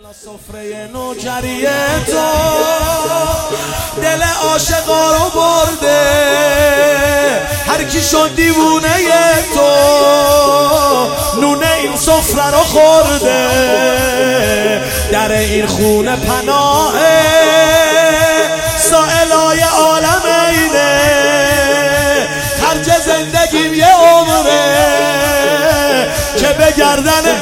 سفره نوکری تو دل عاشقا رو برده، هر کی شد دیوونه تو نونه این سفره رو خورده. در این خونه پناه سائلای عالم اینه، خرج زندگیم یه عمره که بگردنه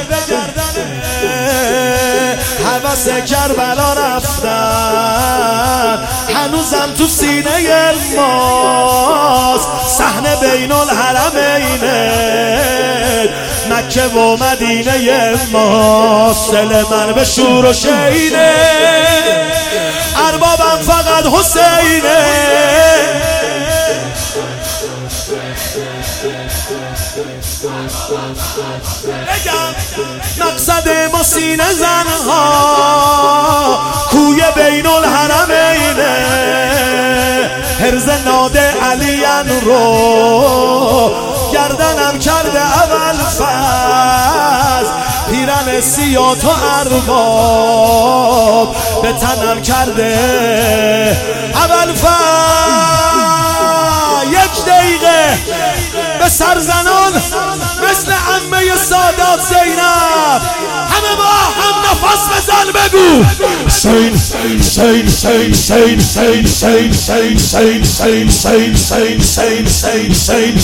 حوث کربلا رفتن، هنوزم تو سینه ماست صحنه بین الحرمینه، مکه و مدینه ماست. دل من به شور و شینه، اربابم فقط حسینه. مقصد ما سینه زنها کوی بین الحرمینه، حرز ناد علیان رو گردنم کرده اول فز، پیرن سیات و ارباب به تنم کرده اول فز. یک دقیقه به سرزنان مثل عمه سادات زینب همه با هم نفس بزن بگو حسین حسین حسین حسین حسین حسین حسین حسین حسین حسین حسین حسین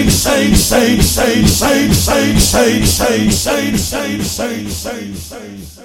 حسین حسین